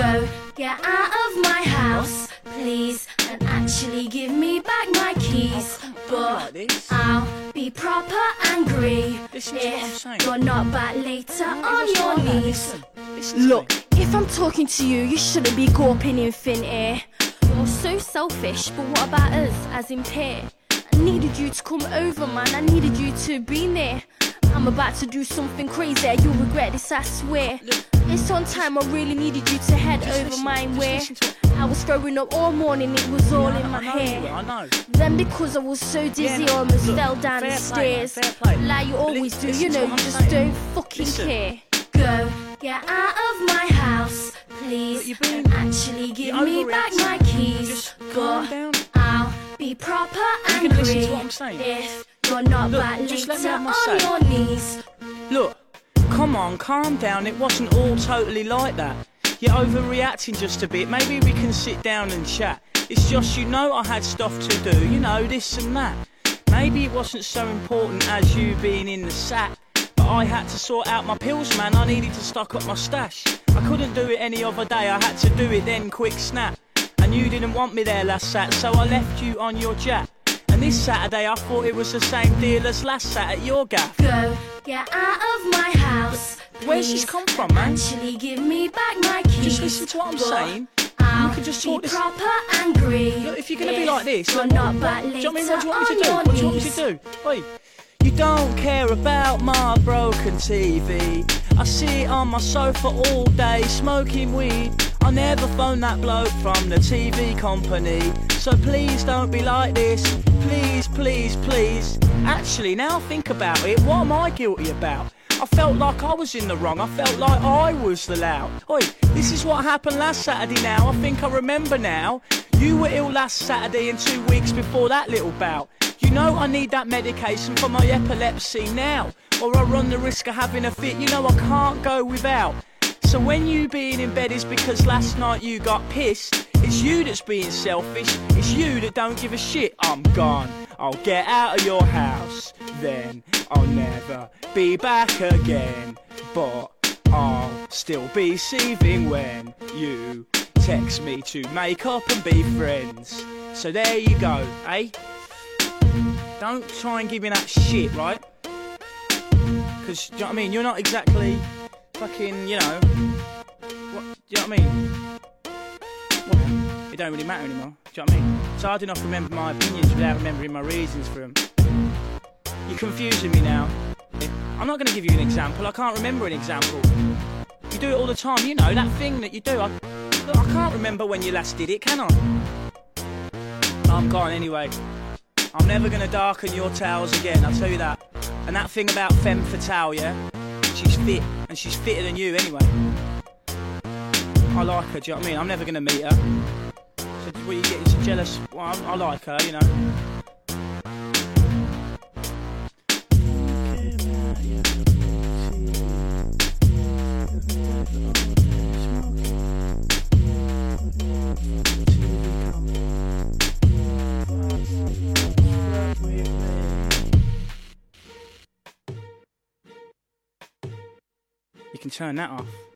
Go, get out of my house, please, and actually give me back my keys. But I'll be proper angry if you're not back later on your knees. Look, if I'm talking to you, you shouldn't be gawping in thin air. You're so selfish, but what about us, as in pair? I needed you to come over, man, I needed you to be there. I'm about to do something crazy, you'll regret this, I swear. It's on time, I really needed you to head over my way. I was throwing up all morning, it was all in my hair. Then because I was so dizzy, I almost fell down the stairs. Like you always do, you know, you just don't fucking care. Go, get out of my house, please, and actually give me back my keys. But I'll be proper angry if you're not back later on your knees. Look, come on, calm down, it wasn't all totally like that. You're overreacting just a bit, maybe we can sit down and chat. It's just, you know, I had stuff to do, you know, this and that. Maybe it wasn't so important as you being in the sack, but I had to sort out my pills, man, I needed to stock up my stash. I couldn't do it any other day, I had to do it then, quick snap. And you didn't want me there last Sat, so I left you on your jack. And this Saturday I thought it was the same deal as last Sat at your gaff. Go, get out of my house, please. Where's this come from, man? Actually give me back my keys. Just listen to what I'm saying. I'll can just be talk this. proper angry. Look, if you're going to be like this, you're look, not back do you know what I mean? later What do you want me to do? on What do you your want me knees. to do? Wait. You don't care about my broken TV. I sit on my sofa all day smoking weed. I never phoned that bloke from the TV company. So please don't be like this. Please, please, please. Actually, now I think about it, what am I guilty about? I felt like I was in the wrong, I felt like I was the loud. Oi, this is what happened last Saturday now, I think I remember now. You were ill last Saturday and 2 weeks before that little bout. You know I need that medication for my epilepsy now, or I run the risk of having a fit, you know I can't go without. So when you being in bed is because last night you got pissed. It's you that's being selfish, it's you that don't give a shit. I'm gone, I'll get out of your house, then I'll never be back again. But I'll still be seething when you text me to make up and be friends. So there you go, eh? Don't try and give me that shit, right? Because, do you know what I mean? You're not exactly fucking, you know... What, do you know what I mean? What? It don't really matter anymore, do you know what I mean? It's hard enough to remember my opinions without remembering my reasons for them. You're confusing me now. I'm not going to give you an example, I can't remember an example. You do it all the time, you know, that thing that you do. Look, I can't remember when you last did it, can I? I'm gone anyway. I'm never going to darken your towels again, I'll tell you that. And that thing about femme fatale, yeah? She's fit, and she's fitter than you anyway. I like her, do you know what I mean? I'm never going to meet her. So what, you getting so jealous? Well, I like her, you know. You can turn that off.